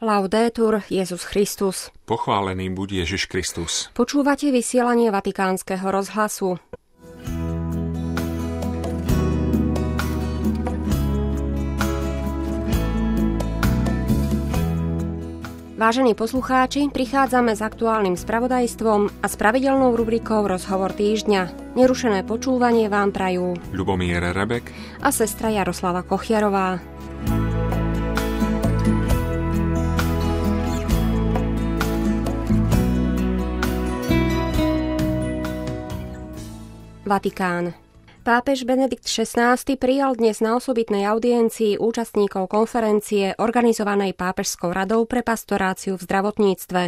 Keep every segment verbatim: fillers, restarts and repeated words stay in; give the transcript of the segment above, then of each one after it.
Laudetur Jesus Christus. Pochválený buď Ježiš Kristus. Počúvate vysielanie Vatikánskeho rozhlasu. Vážení poslucháči, prichádzame s aktuálnym spravodajstvom a s pravidelnou rubrikou Rozhovor týždňa. Nerušené počúvanie vám prajú Ľubomír Rebek a sestra Jaroslava Kochiarová. Vatikán. Pápež Benedikt šestnásty prijal dnes na osobitnej audiencii účastníkov konferencie organizovanej Pápežskou radou pre pastoráciu v zdravotníctve.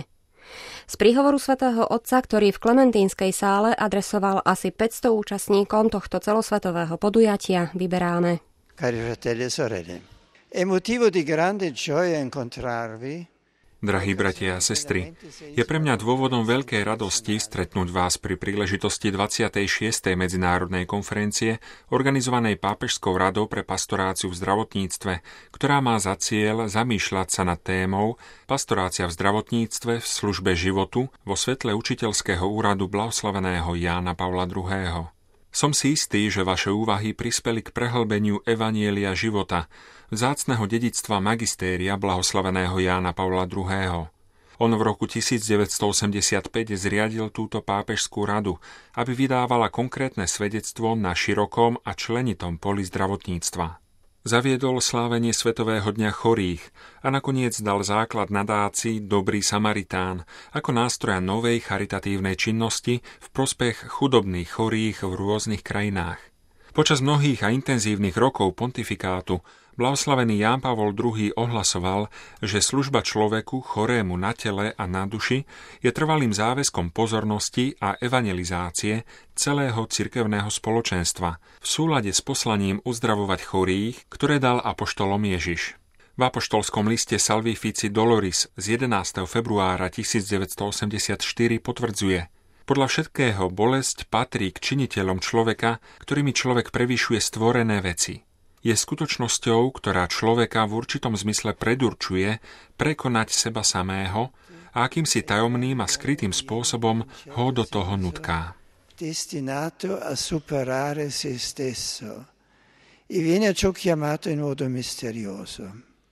Z príhovoru svätého Otca, ktorý v Klementínskej sále adresoval asi päťsto účastníkom tohto celosvetového podujatia, vyberáme. Cari fratelli e sorelle, è motivo di grande gioia incontrarvi. Drahí bratia a sestry, je pre mňa dôvodom veľkej radosti stretnúť vás pri príležitosti dvadsiatej šiestej medzinárodnej konferencie organizovanej Pápežskou radou pre pastoráciu v zdravotníctve, ktorá má za cieľ zamýšľať sa nad témou Pastorácia v zdravotníctve v službe životu vo svetle učiteľského úradu blahoslaveného Jána Pavla druhého. Som si istý, že vaše úvahy prispeli k prehlbeniu evanjelia života, vzácneho dedičstva magistéria blahoslaveného Jána Pavla druhého. On v roku devätnásťstoosemdesiatpäť zriadil túto pápežskú radu, aby vydávala konkrétne svedectvo na širokom a členitom poli zdravotníctva. Zaviedol slávenie Svetového dňa chorých a nakoniec dal základ nadácii Dobrý Samaritán ako nástroja novej charitatívnej činnosti v prospech chudobných chorých v rôznych krajinách. Počas mnohých a intenzívnych rokov pontifikátu blahoslavený Ján Pavol druhý ohlasoval, že služba človeku chorému na tele a na duši je trvalým záväzkom pozornosti a evangelizácie celého cirkevného spoločenstva v súlade s poslaním uzdravovať chorých, ktoré dal apoštolom Ježiš. V apoštolskom liste Salvifici Doloris z jedenásteho februára tisícdeväťstoosemdesiatštyri potvrdzuje: Podľa všetkého bolesť patrí k činiteľom človeka, ktorými človek prevyšuje stvorené veci. Je skutočnosťou, ktorá človeka v určitom zmysle predurčuje prekonať seba samého a akýmsi tajomným a skrytým spôsobom ho do toho nutká. Destinato a superare se stesso. E viene a ciò chiamato in modo misterioso.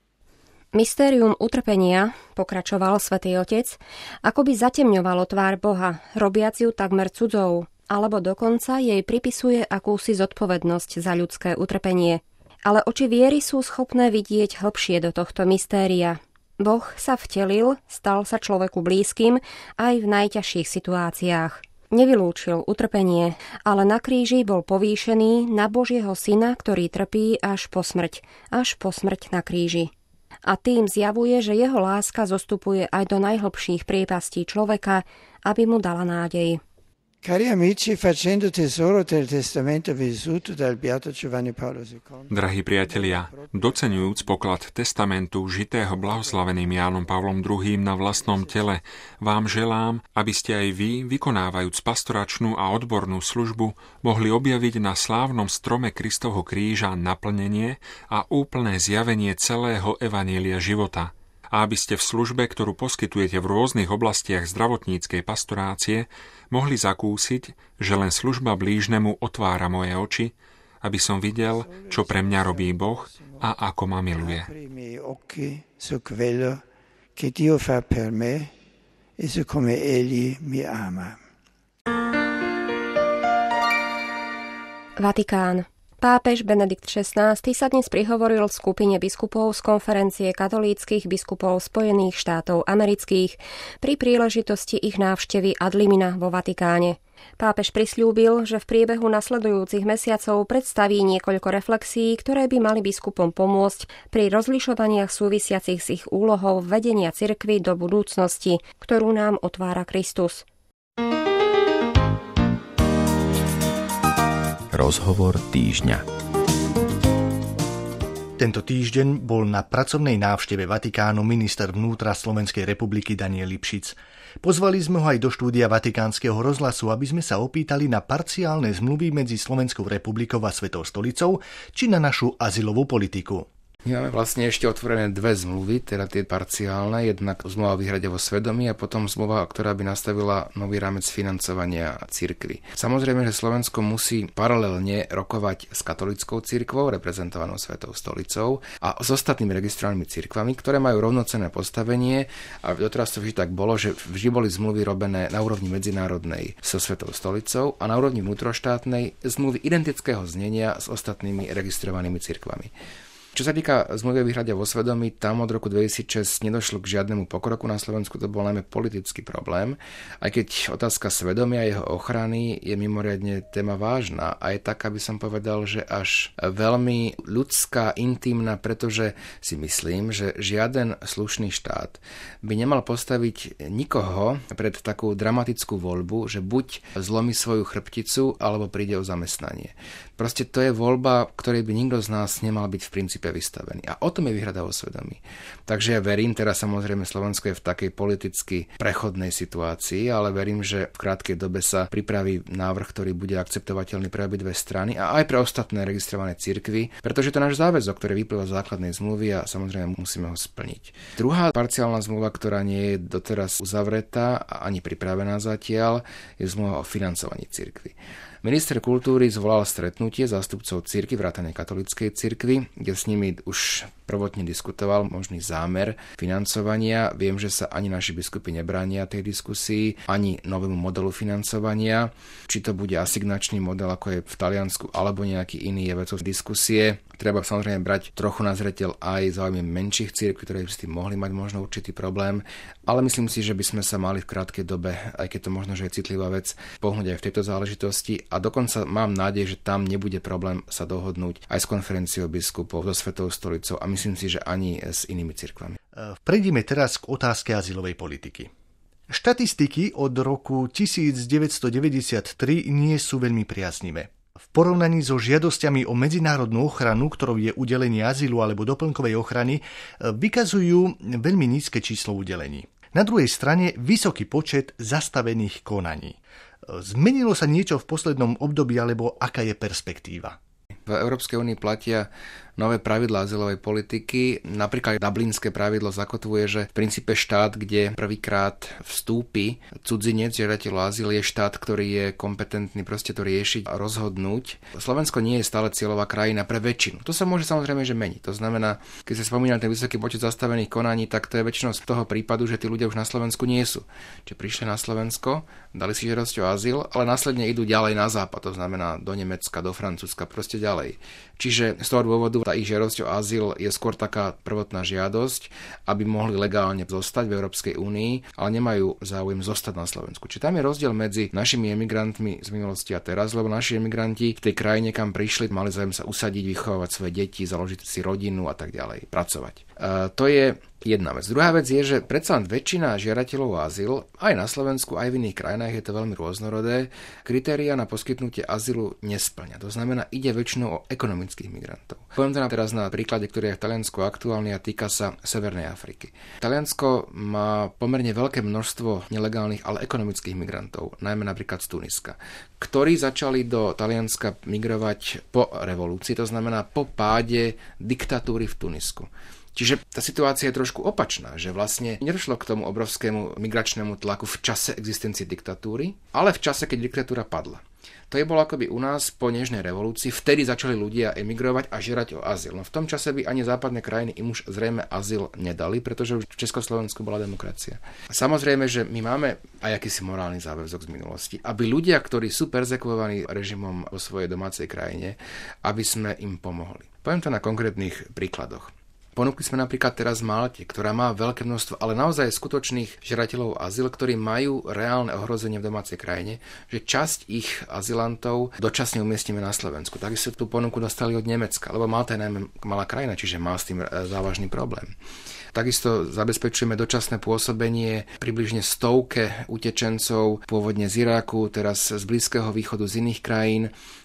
Mystérium utrpenia, pokračoval svätý Otec, akoby zatemňovalo tvár Boha, robiac ju takmer cudzou, alebo dokonca jej pripisuje akúsi zodpovednosť za ľudské utrpenie. Ale oči viery sú schopné vidieť hlbšie do tohto mystéria. Boh sa vtelil, stal sa človeku blízkym aj v najťažších situáciách. Nevylúčil utrpenie, ale na kríži bol povýšený na Božieho syna, ktorý trpí až po smrť, až po smrť na kríži. A tým zjavuje, že jeho láska zostupuje aj do najhlbších priepastí človeka, aby mu dala nádej. Cari amici, facendo tesoro del testamento vissuto dal Beato Giovanni Paolo secondo. Drahí priatelia, doceňujúc poklad testamentu žitého blahoslaveným Jánom Pavlom druhým na vlastnom tele, vám želám, aby ste aj vy, vykonávajúc pastoračnú a odbornú službu, mohli objaviť na slávnom strome Kristovho kríža naplnenie a úplné zjavenie celého evanjelia života. A aby ste v službe, ktorú poskytujete v rôznych oblastiach zdravotníckej pastorácie, mohli zakúsiť, že len služba blížnemu otvára moje oči, aby som videl, čo pre mňa robí Boh a ako ma miluje. Vatikán. Pápež Benedikt šestnásty sa dnes prihovoril v skupine biskupov z konferencie katolíckych biskupov Spojených štátov amerických pri príležitosti ich návštevy ad limina vo Vatikáne. Pápež prisľúbil, že v priebehu nasledujúcich mesiacov predstaví niekoľko reflexií, ktoré by mali biskupom pomôcť pri rozlišovaniach súvisiacich s ich úlohou vedenia cirkvi do budúcnosti, ktorú nám otvára Kristus. Rozhovor týždňa. Tento týždeň bol na pracovnej návšteve Vatikánu minister vnútra Slovenskej republiky Daniel Lipšic. Pozvali sme ho aj do štúdia Vatikánskeho rozhlasu, aby sme sa opýtali na parciálne zmluvy medzi Slovenskou republikou a Svetou stolicou, či na našu azylovú politiku. My máme vlastne ešte otvorené dve zmluvy, teda tie parciálne, jednak zmluva o výhrade vo svedomí a potom zmluva, ktorá by nastavila nový rámec financovania cirkvi. Samozrejme, že Slovensko musí paralelne rokovať s katolickou cirkvou, reprezentovanou Svetou stolicou, a s ostatnými registrovanými cirkvami, ktoré majú rovnocenné postavenie, a doteraz to vždy tak bolo, že vždy boli zmluvy robené na úrovni medzinárodnej so Svetou stolicou a na úrovni vnútroštátnej zmluvy identického znenia s ostatnými registrovanými cirkvami. Čo sa týka zmluvy o výhrade vo svedomí, tam od roku dvetisícšesť nedošlo k žiadnemu pokroku na Slovensku, to bol najmä politický problém, aj keď otázka svedomia a jeho ochrany je mimoriadne téma vážna a je tak, aby som povedal, že až veľmi ľudská, intimná, pretože si myslím, že žiaden slušný štát by nemal postaviť nikoho pred takú dramatickú voľbu, že buď zlomí svoju chrbticu, alebo príde o zamestnanie. Proste to je voľba, ktorej by nikto z nás nemal byť v princípe vystavený. A o tom je výhrada vo svedomí. Takže ja verím, teraz samozrejme Slovensko je v takej politicky prechodnej situácii, ale verím, že v krátkej dobe sa pripraví návrh, ktorý bude akceptovateľný pre obidve strany a aj pre ostatné registrované cirkvi, pretože to je náš záväzok, ktorý vyplýva z základnej zmluvy a samozrejme musíme ho splniť. Druhá parciálna zmluva, ktorá nie je doteraz uzavretá a ani pripravená zatiaľ, je zmluva o financovaní cirkvi. Minister kultúry zvolal stretnutie zástupcov cirkvi, vrátane katolíckej cirkvi, kde s nimi už prvotne diskutoval možný zámer financovania. Viem, že sa ani naši biskupy nebránia tej diskusii, ani novému modelu financovania. Či to bude asignačný model, ako je v Taliansku, alebo nejaký iný, je vecou diskusie. Treba samozrejme brať trochu na zreteľ aj záujmy menších cirkví, ktoré by s tým mohli mať možno určitý problém, ale myslím si, že by sme sa mali v krátkej dobe, aj keď to možno, že je citlivá vec, pohnúť aj v tejto záležitosti a dokonca mám nádej, že tam nebude problém sa dohodnúť aj s konferenciou biskupov, so Svetou stolicou a myslím si, že ani s inými cirkvami. Prejdime teraz k otázke azylovej politiky. Štatistiky od roku devätnásťstodeväťdesiattri nie sú veľmi priaznivé. V porovnaní so žiadosťami o medzinárodnú ochranu, ktorou je udelenie azylu alebo doplnkovej ochrany, vykazujú veľmi nízke číslo udelení. Na druhej strane vysoký počet zastavených konaní. Zmenilo sa niečo v poslednom období, alebo aká je perspektíva? V Európskej únii platia nové pravidlá azylovej politiky. Napríklad dublinské pravidlo zakotvuje, že v princípe štát, kde prvýkrát vstúpi cudzinec, žiadateľ o azyl, je štát, ktorý je kompetentný proste to riešiť a rozhodnúť. Slovensko nie je stále cieľová krajina pre väčšinu. To sa môže samozrejme že meniť. To znamená, keď sa spomínal ten vysoký počet zastavených konaní, tak to je väčšinou z toho prípadu, že tí ľudia už na Slovensku nie sú. Čiže prišli na Slovensko, dali si žiadosť o azyl, ale následne idú ďalej na západ, to znamená do Nemecka, do Francúzska, proste ďalej. Čiže z toho dôvodu tá ich žiadosť o azyl je skôr taká prvotná žiadosť, aby mohli legálne zostať v Európskej únii, ale nemajú záujem zostať na Slovensku. Čiže tam je rozdiel medzi našimi emigrantmi z minulosti a teraz, lebo naši emigranti v tej krajine, kam prišli, mali záujem sa usadiť, vychovávať svoje deti, založiť si rodinu a tak ďalej, pracovať. Uh, to je jedna vec. Druhá vec je, že predsa len väčšina žiadateľov o azyl, aj na Slovensku, aj v iných krajinách je to veľmi rôznorodé, kritériá na poskytnutie azylu nesplňa. To znamená, ide väčšinou o ekonomických migrantov. Poviem to teraz na príklade, ktorý je v Taliansku aktuálny a týka sa Severnej Afriky. Taliansko má pomerne veľké množstvo nelegálnych, ale ekonomických migrantov, najmä napríklad z Tuniska, ktorí začali do Talianska migrovať po revolúcii, to znamená po páde diktatúry v Tunisku. Čiže tá situácia je trošku opačná, že vlastne nedošlo k tomu obrovskému migračnému tlaku v čase existencie diktatúry, ale v čase, keď diktatúra padla. To je bolo akoby u nás po nežnej revolúcii, vtedy začali ľudia emigrovať a žiadať o azyl. No v tom čase by ani západné krajiny im už zrejme azyl nedali, pretože už v Československu bola demokracia. A samozrejme, že my máme aj akýsi morálny záväzok z minulosti, aby ľudia, ktorí sú perzekvovaní režimom vo svojej domácej krajine, aby sme im pomohli. Poviem to na konkrétnych príkladoch. Ponúkli sme napríklad teraz Malte, ktorá má veľké množstvo, ale naozaj skutočných žiadateľov o azyl, ktorí majú reálne ohrozenie v domácej krajine, že časť ich azylantov dočasne umiestnime na Slovensku. Takisto tú ponuku dostali od Nemecka, lebo Malta je najmä malá krajina, čiže má s tým závažný problém. Takisto zabezpečujeme dočasné pôsobenie približne stovke utečencov, pôvodne z Iraku, teraz z Blízkeho východu, z iných krajín,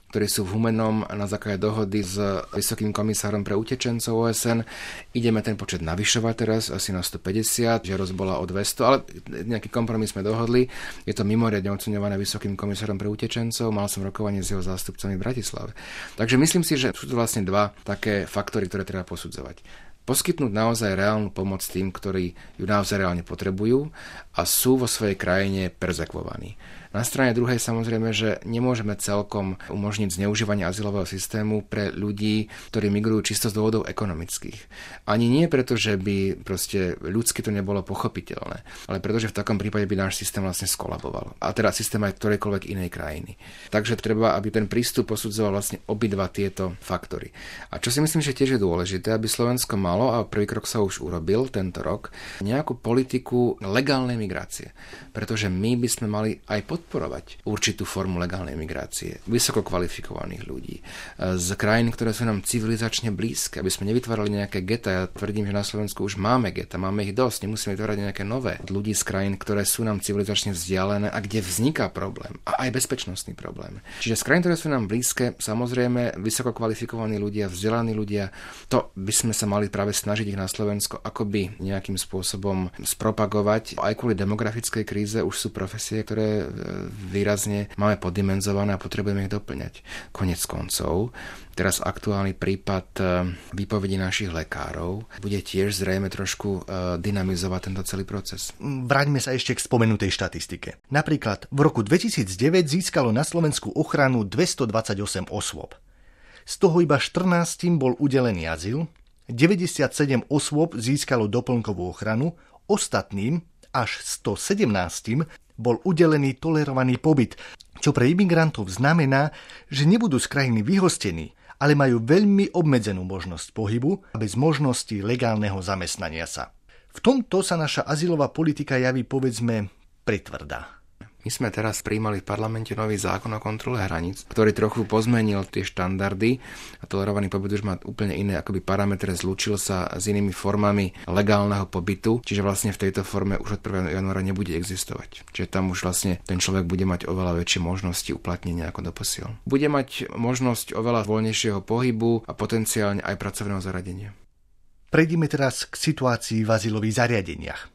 ktorí sú v Humennom na základe dohody s Vysokým komisárom pre utečencov ó es en. Ideme ten počet navyšovať teraz asi na stopäťdesiat, žiadosť bola o dvesto, ale nejaký kompromis sme dohodli. Je to mimoriadne oceňované Vysokým komisárom pre utečencov. Mal som rokovanie s jeho zástupcami v Bratislave. Takže myslím si, že sú to vlastne dva také faktory, ktoré treba posudzovať. Poskytnúť naozaj reálnu pomoc tým, ktorí ju naozaj reálne potrebujú a sú vo svojej krajine perzekvovaní. Na strane druhej samozrejme, že nemôžeme celkom umožniť zneužívanie azylového systému pre ľudí, ktorí migrujú čisto z dôvodov ekonomických. Ani nie preto, že by proste ľudsky to nebolo pochopiteľné, ale preto, že v takom prípade by náš systém vlastne skolaboval. A teda systém aj ktorejkoľvek inej krajiny. Takže treba, aby ten prístup posudzoval vlastne obidva tieto faktory. A čo si myslím, že tiež je dôležité, aby Slovensko malo, a prvý krok sa už urobil tento rok, nejakú politiku legálnej migrácie. Pretože my by sme mali aj podporovať určitú formu legálnej migrácie, vysoko kvalifikovaných ľudí z krajín, ktoré sú nám civilizačne blízke, aby sme nevytvárali nejaké geta. Ja tvrdím, že na Slovensku už máme geta, máme ich dosť, nemusíme vytvárať nejaké nové ľudí z krajín, ktoré sú nám civilizačne vzdialené a kde vzniká problém a aj bezpečnostný problém. Čiže z krajín, ktoré sú nám blízke, samozrejme vysoko kvalifikovaní ľudia, vzdelaní ľudia, to by sme sa mali práve snažiť ich na Slovensko akoby nejakým spôsobom spropagovať. Aj kvôli demografickej kríze už sú profesie, ktoré výrazne máme poddimenzované a potrebujeme ich doplňať. Konec koncov, teraz aktuálny prípad výpovedí našich lekárov bude tiež zrejme trošku dynamizovať tento celý proces. Vráťme sa ešte k spomenutej štatistike. Napríklad v roku dvetisícdeväť získalo na Slovensku ochranu dvestodvadsaťosem osôb. Z toho iba štrnásť bol udelený azyl, deväťdesiatsedem osôb získalo doplnkovú ochranu, ostatným až stosedemnásť bol udelený tolerovaný pobyt, čo pre imigrantov znamená, že nebudú z krajiny vyhostení, ale majú veľmi obmedzenú možnosť pohybu a bez možnosti legálneho zamestnania sa. V tomto sa naša azylová politika javí, povedzme, pritvrdá. My sme teraz prijímali v parlamente nový zákon o kontrole hraníc, ktorý trochu pozmenil tie štandardy a tolerovaný pobyt už má úplne iné akoby parametre, zlúčil sa s inými formami legálneho pobytu, čiže vlastne v tejto forme už od prvého januára nebude existovať. Čiže tam už vlastne ten človek bude mať oveľa väčšie možnosti uplatnenia ako doposiaľ. Bude mať možnosť oveľa voľnejšieho pohybu a potenciálne aj pracovného zaradenia. Prejdime teraz k situácii v azylových zariadeniach.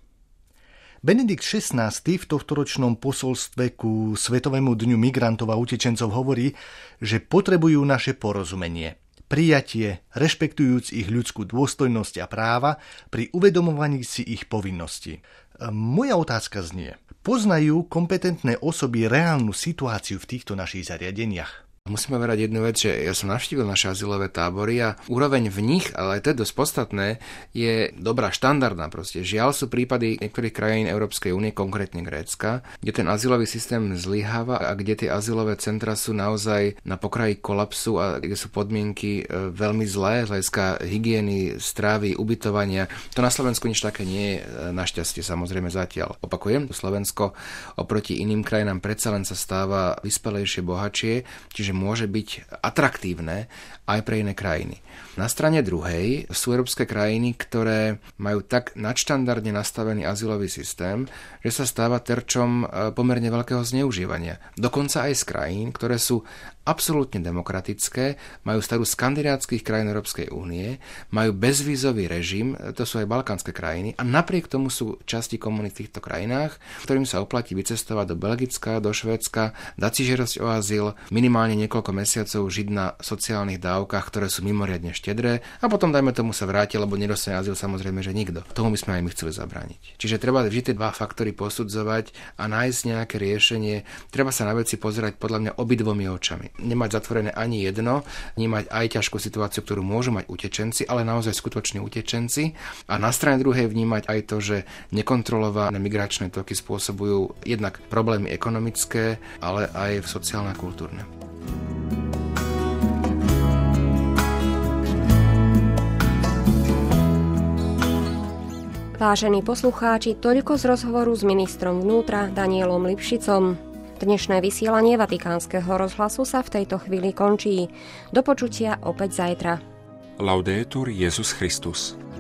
Benedikt šestnásty v tohtoročnom posolstve ku Svetovému dňu migrantov a utečencov hovorí, že potrebujú naše porozumenie, prijatie, rešpektujúc ich ľudskú dôstojnosť a práva pri uvedomovaní si ich povinností. Moja otázka znie, poznajú kompetentné osoby reálnu situáciu v týchto našich zariadeniach? Musíme verať jednu vec, že ja som navštívil naše azylové tábory a úroveň v nich, ale to je dosť podstatné, je dobrá, štandardná proste. Žiaľ sú prípady niektorých krajín Európskej únie, konkrétne Grécka, kde ten azylový systém zlyháva a kde tie azylové centra sú naozaj na pokraji kolapsu a kde sú podmienky veľmi zlé, z hľadiska hygieny, strávy, ubytovania. To na Slovensku nič také nie je, našťastie samozrejme zatiaľ. Opakujem, Slovensko oproti iným krajinám predsa len sa stáva vyspelejšie, bohatšie, čiže môže byť atraktívne aj pre iné krajiny. Na strane druhej sú európske krajiny, ktoré majú tak nadštandardne nastavený azylový systém, že sa stáva terčom pomerne veľkého zneužívania. Dokonca aj z krajín, ktoré sú absolútne demokratické, majú staru skandinávskych krajín Európskej únie, majú bezvízový režim, to sú aj balkánske krajiny, a napriek tomu sú časti komunít v týchto krajinách, ktorým sa oplatí vycestovať do Belgicka, do Švédska, dať si žiadosť o azyl, minimálne niekoľko mesiacov žiť na sociálnych dávkach, ktoré sú mimoriadne štedré, a potom dajme tomu sa vráti, lebo nedostane azyl samozrejme, že nikto. Tomu by sme aj my chceli zabrániť. Čiže treba vždy tie dva faktory posudzovať a nájsť nejaké riešenie. Treba sa na veci pozerať podľa mňa obidvomi očami. Nemať zatvorené ani jedno, nemať aj ťažkú situáciu, ktorú môžu mať utečenci, ale naozaj skutoční utečenci, a na strane druhej vnímať aj to, že nekontrolované migračné toky spôsobujú jednak problémy ekonomické, ale aj sociálne a kultúrne. Vážení poslucháči, toľko z rozhovoru s ministrom vnútra Danielom Lipšicom. Dnešné vysielanie Vatikánskeho rozhlasu sa v tejto chvíli končí. Do počutia opäť zajtra. Laudetur Jesus Christus.